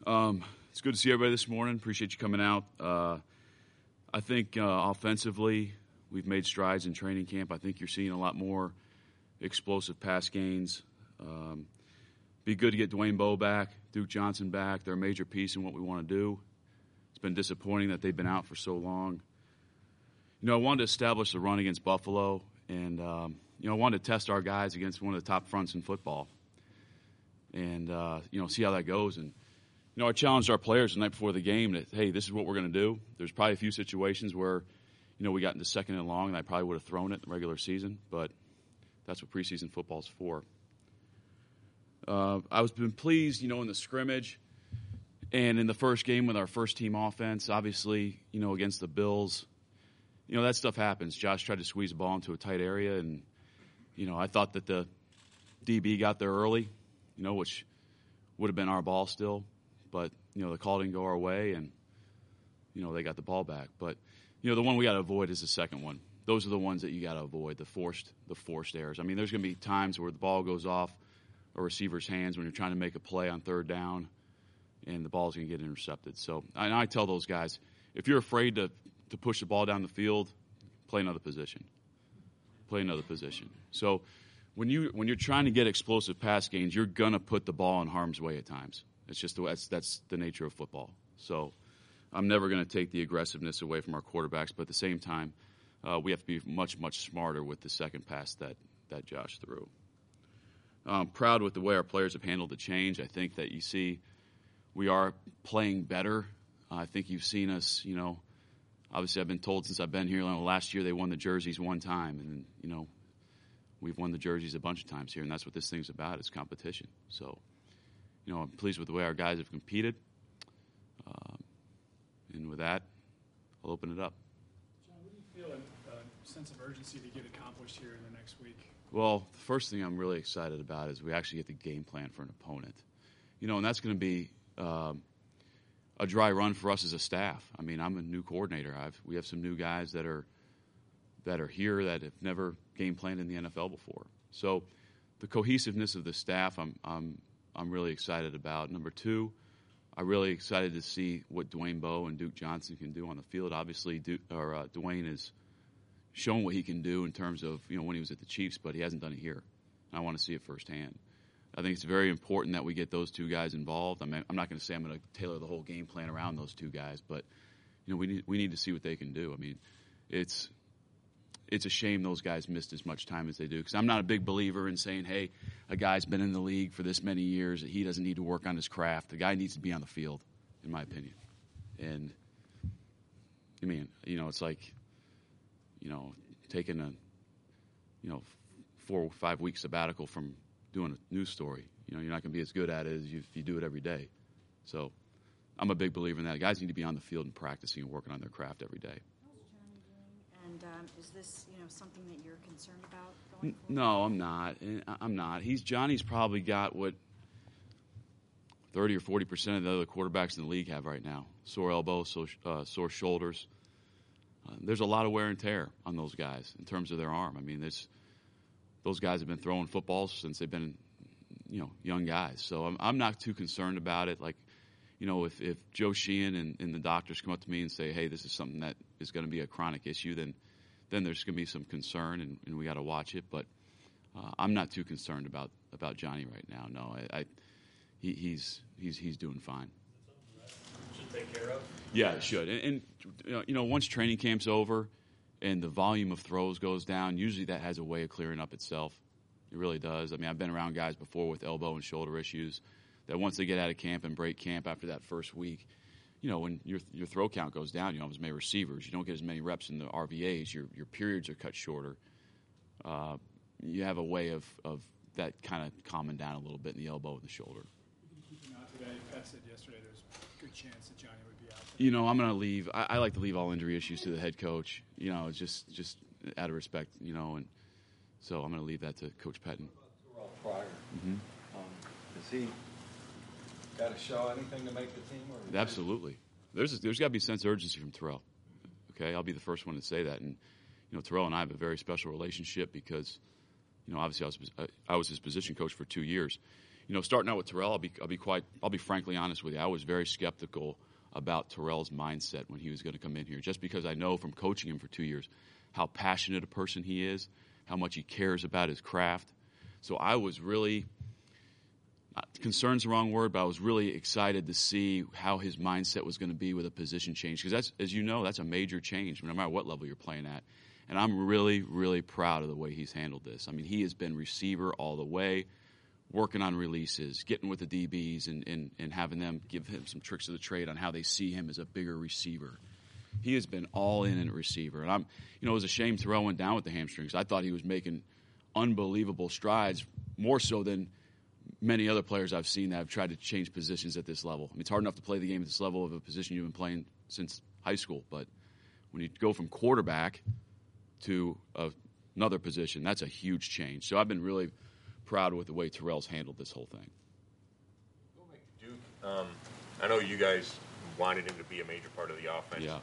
It's good to see everybody this morning. Appreciate you coming out. I think offensively, we've made strides in training camp. I think you're seeing a lot more explosive pass gains. Be good to get Dwayne Bowe back, Duke Johnson back. They're a major piece in what we want to do. It's been disappointing that they've been out for so long. I wanted to establish the run against Buffalo, and I wanted to test our guys against one of the top fronts in football, and see how that goes. And I challenged our players the night before the game that, hey, this is what we're going to do. There's probably a few situations where we got into second and long, and I probably would have thrown it in the regular season, but that's what preseason football is for. I've been pleased, in the scrimmage and in the first game with our first team offense, obviously, against the Bills. That stuff happens. Josh tried to squeeze the ball into a tight area, and, I thought that the DB got there early, which would have been our ball still. But, the call didn't go our way, and, they got the ball back. But, the one we got to avoid is the second one. Those are the ones that you got to avoid, the forced errors. I mean, there's going to be times where the ball goes off a receiver's hands when you're trying to make a play on third down, and the ball's going to get intercepted. So I tell those guys, if you're afraid to push the ball down the field, play another position. Play another position. So when you're trying to get explosive pass gains, you're going to put the ball in harm's way at times. It's just that's the nature of football. So I'm never going to take the aggressiveness away from our quarterbacks, but at the same time, we have to be much, much smarter with the second pass that Josh threw. I'm proud with the way our players have handled the change. I think that you see we are playing better. I think you've seen us, obviously I've been told since I've been here, last year they won the jerseys one time, and, we've won the jerseys a bunch of times here, and that's what this thing's about, is competition. So, I'm pleased with the way our guys have competed. And with that, I'll open it up. John, what do you feel a sense of urgency to get accomplished here in the next week? Well, the first thing I'm really excited about is we actually get the game plan for an opponent. And that's going to be a dry run for us as a staff. I mean, I'm a new coordinator. We have some new guys that are here that have never game planned in the NFL before. So the cohesiveness of the staff, I'm really excited about. Number two, I'm really excited to see what Dwayne Bowe and Duke Johnson can do on the field. Obviously, Dwayne has shown what he can do in terms of when he was at the Chiefs, but he hasn't done it here. I want to see it firsthand. I think it's very important that we get those two guys involved. I mean, I'm not going to say I'm going to tailor the whole game plan around those two guys, but we need to see what they can do. I mean, it's a shame those guys missed as much time as they do, because I'm not a big believer in saying, hey, a guy's been in the league for this many years, he doesn't need to work on his craft. The guy needs to be on the field, in my opinion. And I mean, it's like taking a 4 or 5 week sabbatical from doing a news story. You're not going to be as good at it as if you do it every day. So I'm a big believer in that. Guys need to be on the field and practicing and working on their craft every day. How's Johnny doing? And is this something that you're concerned about going forward? No, I'm not. Johnny's probably got what 30 or 40% of the other quarterbacks in the league have right now. Sore elbows, sore shoulders. There's a lot of wear and tear on those guys in terms of their arm. I mean, those guys have been throwing footballs since they've been, young guys. So I'm not too concerned about it. Like, if Joe Sheehan and the doctors come up to me and say, hey, this is something that is going to be a chronic issue, then there's going to be some concern, and we got to watch it. But I'm not too concerned about Johnny right now. No, he's doing fine. Should take care of? Yeah, it should. And once training camp's over and the volume of throws goes down, usually that has a way of clearing up itself. It really does. I mean, I've been around guys before with elbow and shoulder issues that once they get out of camp and break camp after that first week, when your throw count goes down, you don't have as many receivers. You don't get as many reps in the RVAs. Your periods are cut shorter. You have a way of that kind of calming down a little bit in the elbow and the shoulder. You can keep him out today. Pat said yesterday there's a good chance that Johnny would be out today. I'm going to leave. I like to leave all injury issues to the head coach, just out of respect, and so I'm going to leave that to Coach Pettine. Terrell Pryor. Mm-hmm. Has he got to show anything to make the team? Or Absolutely. There's got to be a sense of urgency from Terrell. Okay, I'll be the first one to say that. And Terrell and I have a very special relationship because obviously I was his position coach for 2 years. starting out with Terrell, I'll be frankly honest with you. I was very skeptical about Terrell's mindset when he was going to come in here, just because I know from coaching him for 2 years how passionate a person he is, how much he cares about his craft. So I was really, concerned's the wrong word, but I was really excited to see how his mindset was going to be with a position change. Because that's, as you know, that's a major change no matter what level you're playing at. And I'm really, really proud of the way he's handled this. I mean, he has been receiver all the way, working on releases, getting with the DBs and having them give him some tricks of the trade on how they see him as a bigger receiver. He has been all in at receiver. And it was a shame Terrell went down with the hamstrings. I thought he was making unbelievable strides, more so than many other players I've seen that have tried to change positions at this level. I mean, it's hard enough to play the game at this level of a position you've been playing since high school, but when you go from quarterback to another position, that's a huge change. So I've been really proud with the way Terrell's handled this whole thing. Go back to Duke. I know you guys wanted him to be a major part of the offense. Yeah.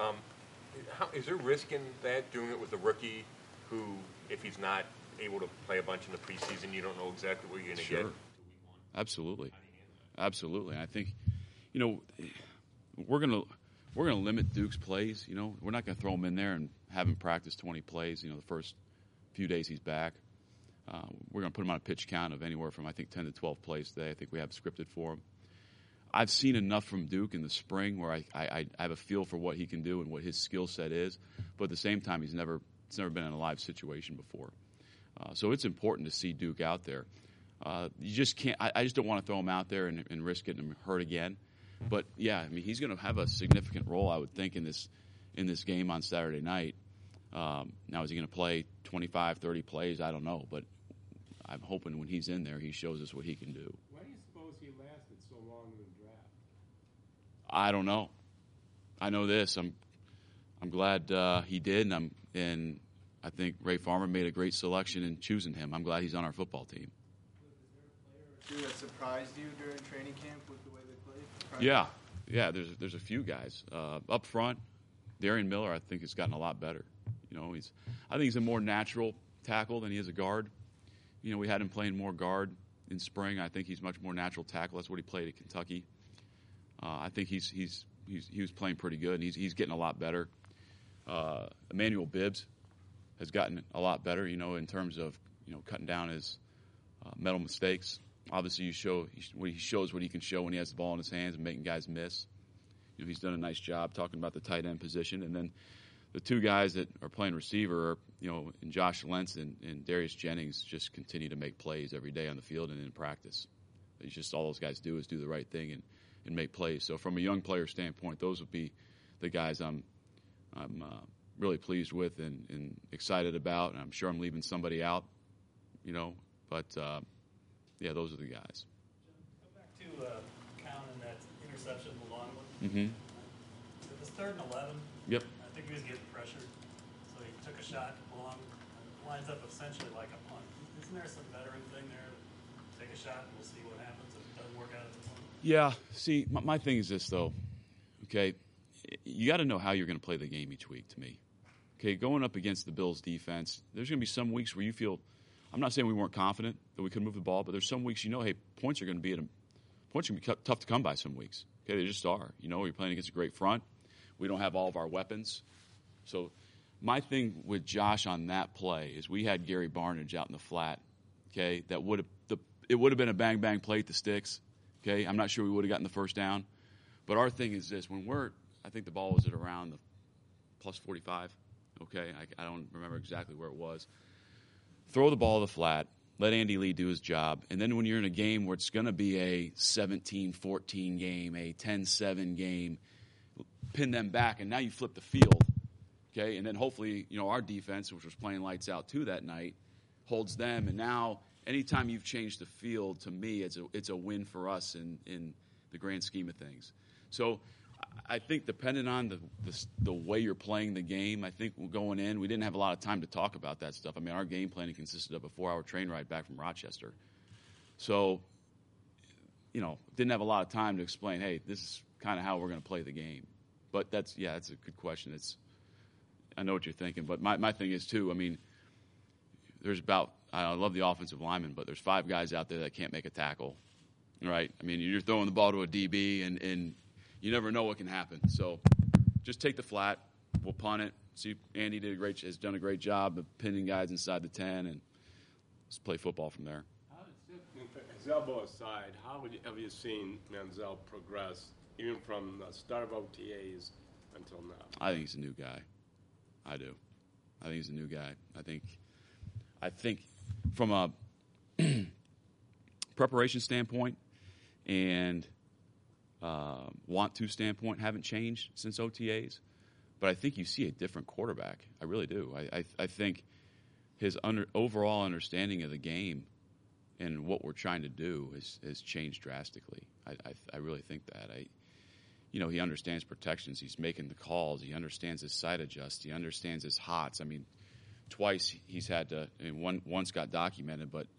Is there risk in that, doing it with a rookie who, if he's not able to play a bunch in the preseason, you don't know exactly what you're going to get? Absolutely. Absolutely. I think, we're going to limit Duke's plays. We're not going to throw him in there and have him practice 20 plays, the first few days he's back. We're going to put him on a pitch count of anywhere from, I think, 10 to 12 plays today. I think we have scripted for him. I've seen enough from Duke in the spring where I have a feel for what he can do and what his skill set is. But at the same time, it's never been in a live situation before. So it's important to see Duke out there. You just can't. I just don't want to throw him out there and risk getting him hurt again. But yeah, I mean, he's going to have a significant role, I would think, in this game on Saturday night. Now, is he going to play 25, 30 plays? I don't know, but I'm hoping when he's in there, he shows us what he can do. Why do you suppose he lasted so long in the draft? I don't know. I know this. I'm glad he did, and I think Ray Farmer made a great selection in choosing him. I'm glad he's on our football team. Was there a player or two that surprised you during training camp with the way they played? Yeah. There's a few guys up front. Darian Miller, I think, has gotten a lot better. I think he's a more natural tackle than he is a guard. We had him playing more guard in spring. I think he's much more natural tackle. That's what he played at Kentucky. I think he was playing pretty good, and he's getting a lot better. Emmanuel Bibbs has gotten a lot better, in terms of cutting down his mental mistakes. Obviously, he shows what he can show when he has the ball in his hands and making guys miss. He's done a nice job talking about the tight end position, and then the two guys that are playing receiver are, and Josh Lentz and Darius Jennings just continue to make plays every day on the field and in practice. It's just all those guys do is do the right thing and make plays. So from a young player standpoint, those would be the guys I'm really pleased with and excited about. And I'm sure I'm leaving somebody out, but yeah, those are the guys. Go back to counting that interception, the long one. Mm-hmm. It was 3rd and 11. Yep. I think he was getting pressured, so he took a shot long. It lines up essentially like a punt. Isn't there some veteran thing there? Take a shot and we'll see what happens if it doesn't work out at the point. Yeah. See, my thing is this, though. Okay, you got to know how you're going to play the game each week, to me. Okay, going up against the Bills' defense, there's going to be some weeks where you feel – I'm not saying we weren't confident that we could move the ball, but there's some weeks hey, points are going to be tough to come by some weeks. Okay, they just are. You're playing against a great front. We don't have all of our weapons. So my thing with Josh on that play is we had Gary Barnidge out in the flat, okay, it would have been a bang-bang play at the sticks, okay? I'm not sure we would have gotten the first down. But our thing is this. I think the ball was at around the plus 45, okay? I don't remember exactly where it was. Throw the ball to the flat, let Andy Lee do his job, and then when you're in a game where it's going to be a 17-14 game, a 10-7 game, pin them back, and now you flip the field, okay? And then hopefully, our defense, which was playing lights out too that night, holds them. And now, anytime you've changed the field, to me, it's a win for us in the grand scheme of things. So I think depending on the way you're playing the game, I think going in, we didn't have a lot of time to talk about that stuff. I mean, our game planning consisted of a 4-hour train ride back from Rochester. So, didn't have a lot of time to explain, hey, this is kind of how we're going to play the game. But that's a good question. I know what you're thinking. But my thing is, too, I mean, there's about I love the offensive lineman, but there's 5 guys out there that can't make a tackle, right? I mean, you're throwing the ball to a DB, and you never know what can happen. So just take the flat. We'll punt it. See, Andy has done a great job of pinning guys inside the 10, and let's play football from there. Zelbo aside, have you seen Manziel progress, even from the start of OTAs until now? I think he's a new guy. I do. I think he's a new guy. I think from a preparation standpoint and want to standpoint haven't changed since OTAs, but I think you see a different quarterback. I really do. I think his overall understanding of the game and what we're trying to do has changed drastically. I really think that. He understands protections. He's making the calls. He understands his side adjust. He understands his hots. I mean, twice he's had to. I mean, once got documented, but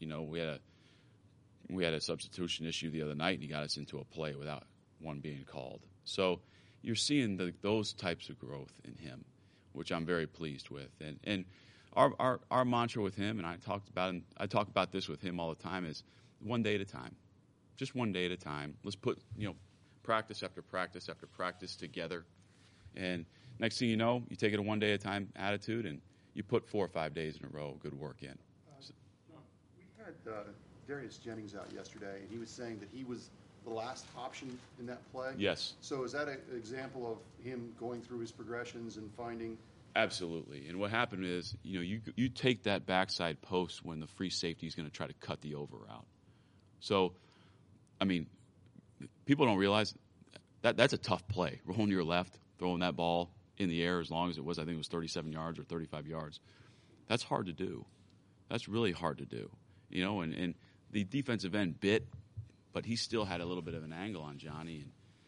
we had a substitution issue the other night, and he got us into a play without one being called. So you're seeing those types of growth in him, which I'm very pleased with. And our mantra with him, and I talk about this with him all the time, is one day at a time, just one day at a time. Let's put practice after practice after practice together, and next thing you know, you take it a one day at a time attitude, and you put 4 or 5 days in a row of good work in. We had Darius Jennings out yesterday, and he was saying that he was the last option in that play. Yes. So is that an example of him going through his progressions and finding? Absolutely. And what happened is, you take that backside post when the free safety is going to try to cut the over route. So, I mean, people don't realize that's a tough play. Rolling to your left, throwing that ball in the air as long as it was, I think it was 37 yards or 35 yards. That's hard to do. That's really hard to do. And the defensive end bit, but he still had a little bit of an angle on Johnny.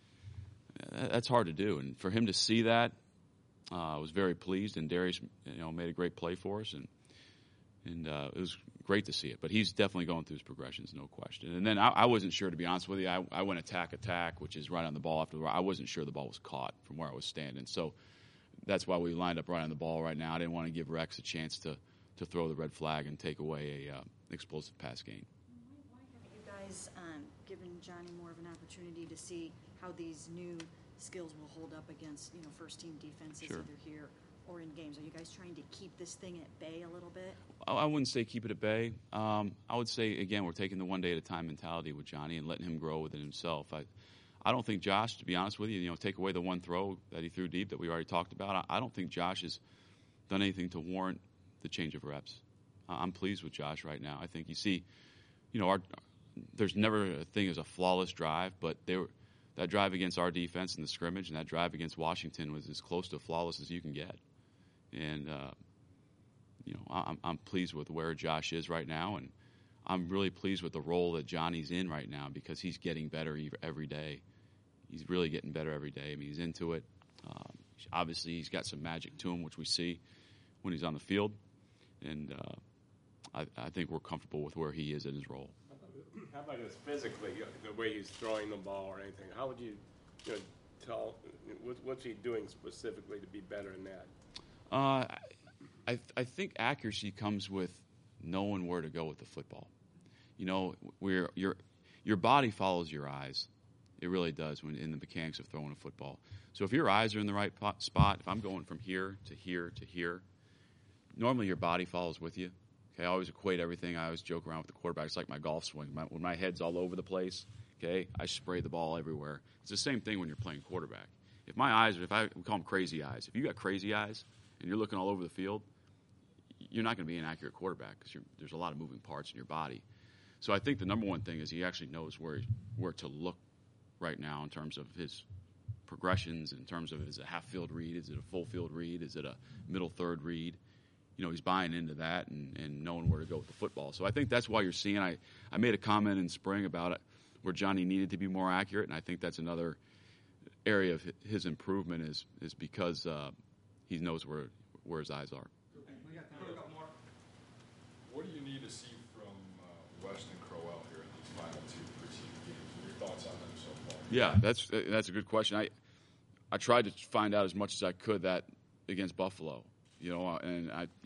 And that's hard to do. And for him to see that, I was very pleased. And Darius, made a great play for us. And it was great to see it. But he's definitely going through his progressions, no question. And then I wasn't sure, to be honest with you. I went attack, which is right on the ball after the I wasn't sure the ball was caught from where I was standing. So that's why we lined up right on the ball right now. I didn't want to give Rex a chance to throw the red flag and take away a explosive pass gain. Why haven't you guys given Johnny more of an opportunity to see how these new skills will hold up against first-team defenses, Sure. either here or in games? Are you guys trying to keep this thing at bay a little bit? I wouldn't say keep it at bay. I would say, again, we're taking the one day at a time mentality with Johnny and letting him grow within himself. I don't think Josh, to be honest with you, take away the one throw that he threw deep that we already talked about. I don't think Josh has done anything to warrant the change of reps. I'm pleased with Josh right now. I think you see, there's never a thing as a flawless drive, but that drive against our defense in the scrimmage and that drive against Washington was as close to flawless as you can get. And, I'm pleased with where Josh is right now, and I'm really pleased with the role that Johnny's in right now because he's getting better every day. He's really getting better every day. I mean, he's into it. Obviously, he's got some magic to him, which we see when he's on the field. And I think we're comfortable with where he is in his role. How about just physically, the way he's throwing the ball or anything? How would you, tell what's he doing specifically to be better in that? I think accuracy comes with knowing where to go with the football. Your body follows your eyes. It really does when in the mechanics of throwing a football. So if your eyes are in the right spot, if I'm going from here to here to here, normally your body follows with you. Okay, I always equate everything. I always joke around with the quarterback. It's like my golf swing. When my head's all over the place, okay, I spray the ball everywhere. It's the same thing when you're playing quarterback. If my eyes, we call them crazy eyes. If you got crazy eyes and you're looking all over the field, you're not going to be an accurate quarterback because there's a lot of moving parts in your body. So I think the number one thing is he actually knows where to look right now in terms of his progressions, in terms of is it a half-field read, is it a full-field read, is it a middle-third read. He's buying into that and knowing where to go with the football. So I think that's why you're seeing I made a comment in spring about it where Johnny needed to be more accurate, and I think that's another area of his improvement is because he knows where his eyes are. We got a couple more. What do you need to see from Weston Crowell here in these final 2 preseason games? Your thoughts on them so far? Yeah, that's a good question. I tried to find out as much as I could that against Buffalo, and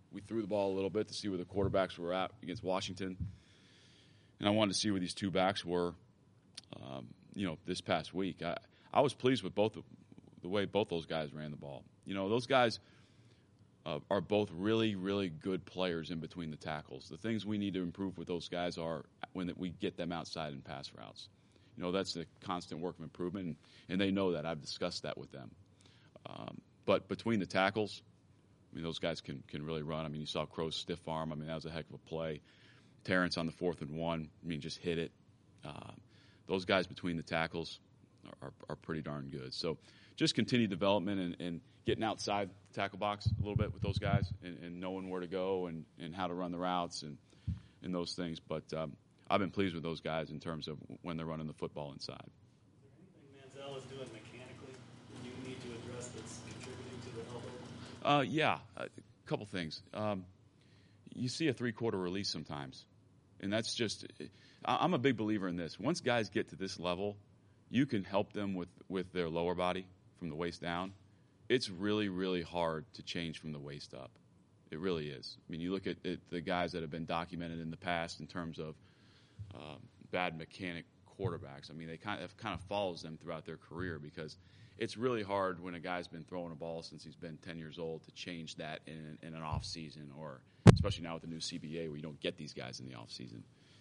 we threw the ball a little bit to see where the quarterbacks were at against Washington. And I wanted to see where these two backs were, this past week. I was pleased with the way both those guys ran the ball. Those guys are both really, really good players in between the tackles. The things we need to improve with those guys are when we get them outside in pass routes. That's a constant work of improvement, and they know that. I've discussed that with them. But between the tackles, those guys can really run. You saw Crow's stiff arm. That was a heck of a play. Terrence on the 4th and 1, just hit it. Those guys between the tackles are pretty darn good. So just continued development and getting outside the tackle box a little bit with those guys and knowing where to go and how to run the routes and those things. But I've been pleased with those guys in terms of when they're running the football inside. Is there anything Manziel is doing mechanically that you need to address that's contributing to the elbow? Yeah, a couple things. You see a 3-quarter release sometimes, and that's just I'm a big believer in this. Once guys get to this level, you can help them with their lower body from the waist down. It's really, really hard to change from the waist up. It really is. You look at the guys that have been documented in the past in terms of bad mechanic quarterbacks. They kind of follows them throughout their career because it's really hard when a guy's been throwing a ball since he's been 10 years old to change that in an off season, or especially now with the new CBA where you don't get these guys in the off season.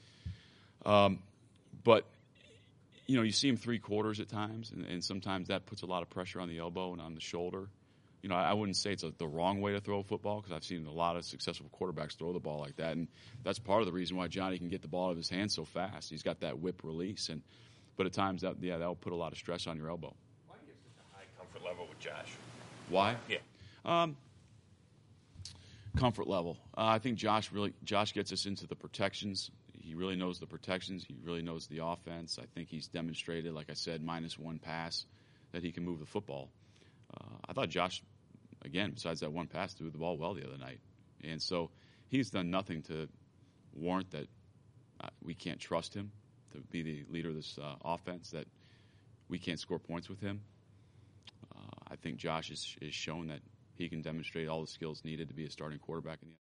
But you see him 3 quarters at times, and sometimes that puts a lot of pressure on the elbow and on the shoulder. I wouldn't say it's the wrong way to throw a football because I've seen a lot of successful quarterbacks throw the ball like that, and that's part of the reason why Johnny can get the ball out of his hands so fast. He's got that whip release, but at times that'll put a lot of stress on your elbow. Why do you have such a high comfort level with Josh? Why? Yeah. Comfort level. I think Josh gets us into the protections. He really knows the protections. He really knows the offense. I think he's demonstrated, like I said, -1 pass, that he can move the football. I thought Josh, again, besides that 1 pass, threw the ball well the other night. And so he's done nothing to warrant that we can't trust him to be the leader of this offense, that we can't score points with him. I think Josh has shown that he can demonstrate all the skills needed to be a starting quarterback in the